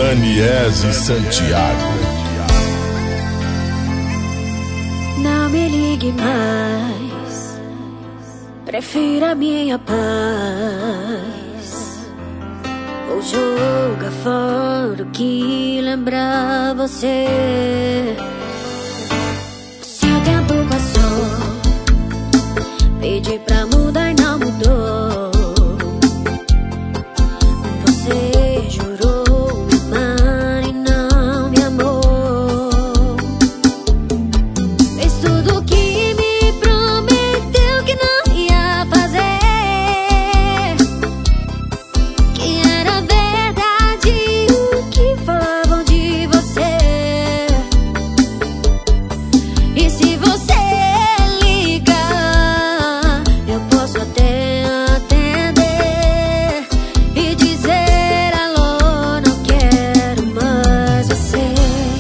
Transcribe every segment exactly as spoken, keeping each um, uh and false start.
Daniese Santiago. Não me ligue mais, prefira a minha paz. Vou jogar fora o que lembrar você. Se o tempo passou, pedi pra mudar e não mudou. Você jurou me amar e não me amou. Fez tudo o que me prometeu que não ia fazer, que era verdade o que falavam de você. E se você ligar, eu posso até atender e dizer alô, não quero mais você.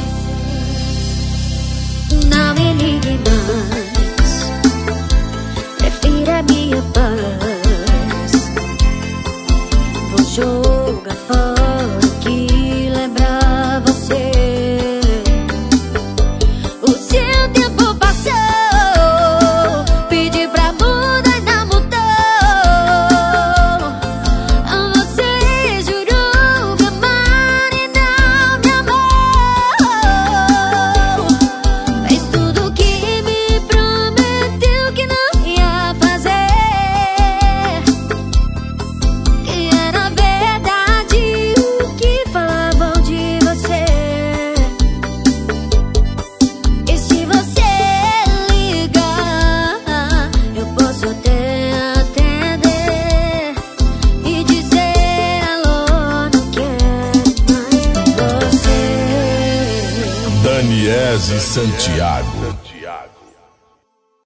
Não me ligue mais, prefira a minha paz. Vou jogar fora o que lembrar você. O seu tempo passou, pedi pra mudar e não mudou. Você jurou me amar e não me amou. Fez tudo o que me prometeu que não ia fazer, que era verdade o que falavam de você. E se você ligar, eu posso até atender e dizer alô, não quero mais você. Daniese Santiago.